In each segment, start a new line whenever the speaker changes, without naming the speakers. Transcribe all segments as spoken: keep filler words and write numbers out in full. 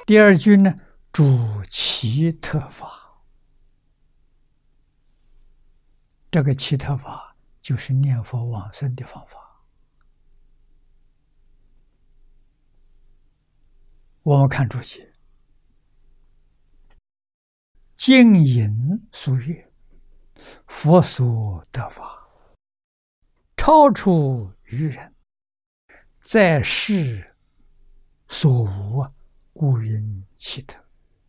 第二句呢，主奇特法。这个奇特法就是念佛往生的方法。我们看注解：净隐俗月，佛所得法，超出于人，在世所无，故云奇特。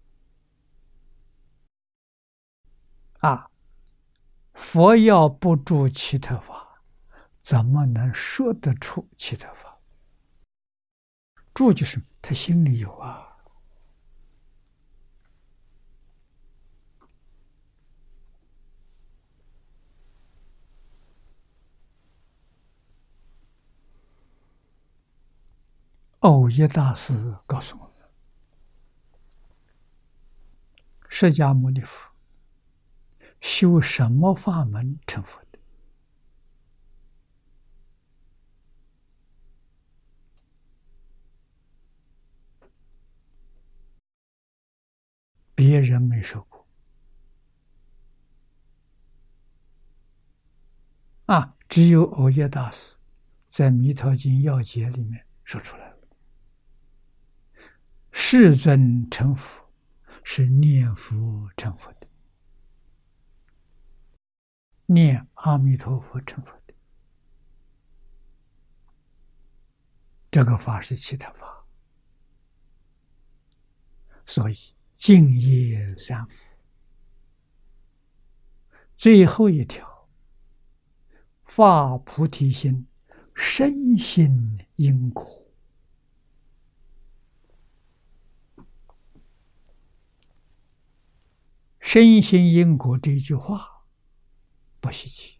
啊，佛要不住奇特法，怎么能说得出奇特法？住就是他心里有啊。藕益大师告诉我们，释迦牟尼佛修什么法门成佛的？别人没说过啊，只有藕益大师在《弥陀经要解》里面说出来了。世尊成佛是念佛成佛的，念阿弥陀佛成佛的。这个法是奇特法，所以净业三福。最后一条，发菩提心，深信因果。深信因果这一句话不稀奇，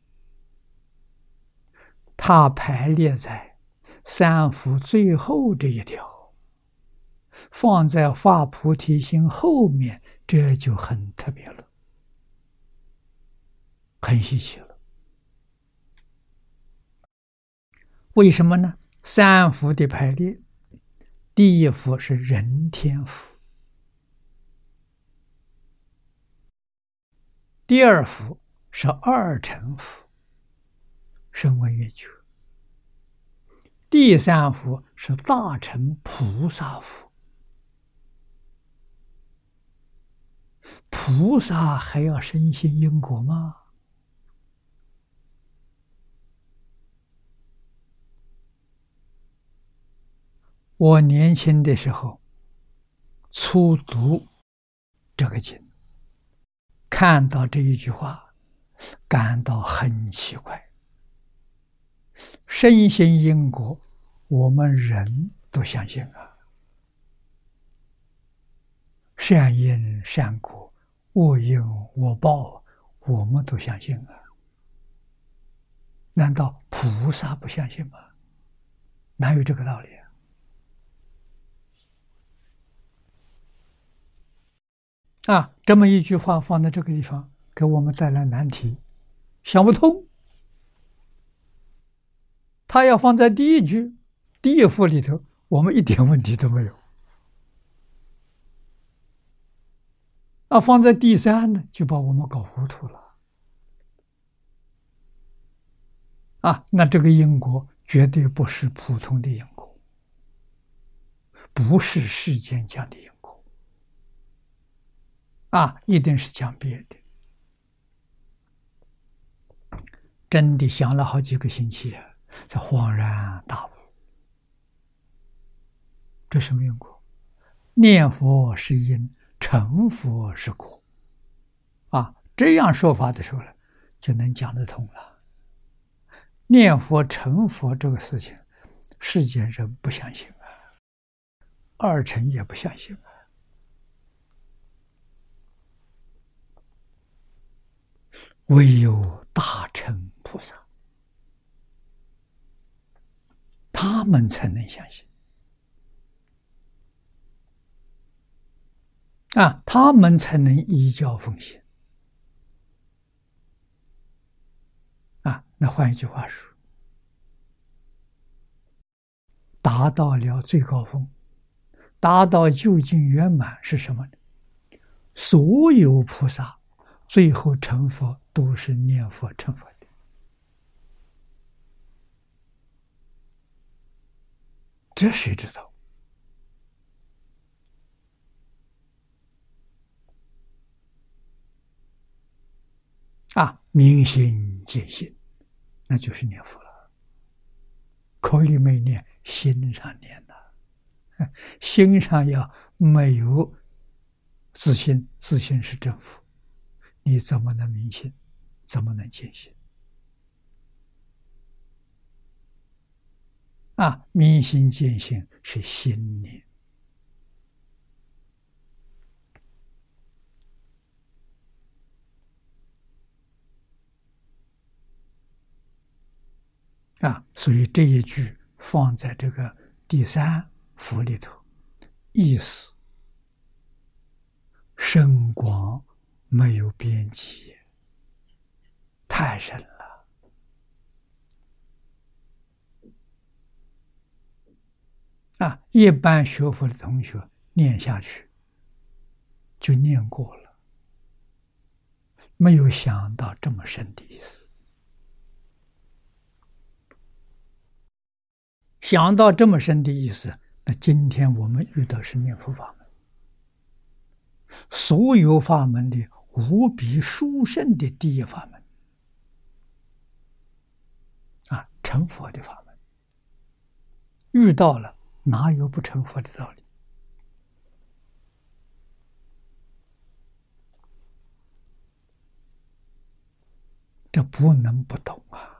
它排列在三福最后这一条，放在发菩提心后面，这就很特别了，很稀奇了。为什么呢？三福的排列，第一福是人天福，第二福是二乘福，声闻缘觉，第三福是大乘菩萨福。菩萨还要深信因果吗？我年轻的时候初读这个经，看到这一句话，感到很奇怪。深信因果，我们人都相信啊。善因善果，恶因恶报，我们都相信啊。难道菩萨不相信吗？哪有这个道理啊？啊，这么一句话放在这个地方，给我们带来难题，想不通。他要放在第一句、第一幅里头，我们一点问题都没有。啊，放在第三呢，就把我们搞糊涂了。啊，那这个因果绝对不是普通的因果，不是世间讲的因果。啊，一定是讲别的。真的想了好几个星期啊，才恍然大悟。这什么因果？念佛是因，成佛是果。啊，这样说法的时候呢，就能讲得通了。念佛成佛这个事情，世间人不相信啊，二乘也不相信啊。唯有大乘菩萨，他们才能相信啊，他们才能依教奉行啊。那换一句话说，达到了最高峰， 达到究竟圆满是什么呢？所有菩萨最后成佛都是念佛成佛的，这谁知道？啊，明心见性，那就是念佛了。口里没念，心上念了。心上要没有自信，自信是正佛，你怎么能明心？怎么能见性？啊，明心见性是心念。啊，所以这一句放在这个第三幅里头，意思深广没有边际，太深了。啊，一般学佛的同学念下去就念过了，没有想到这么深的意思。想到这么深的意思，那今天我们遇到是念佛法门，所有法门里无比殊胜的第一法门啊，成佛的法门。遇到了，哪有不成佛的道理？这不能不懂啊！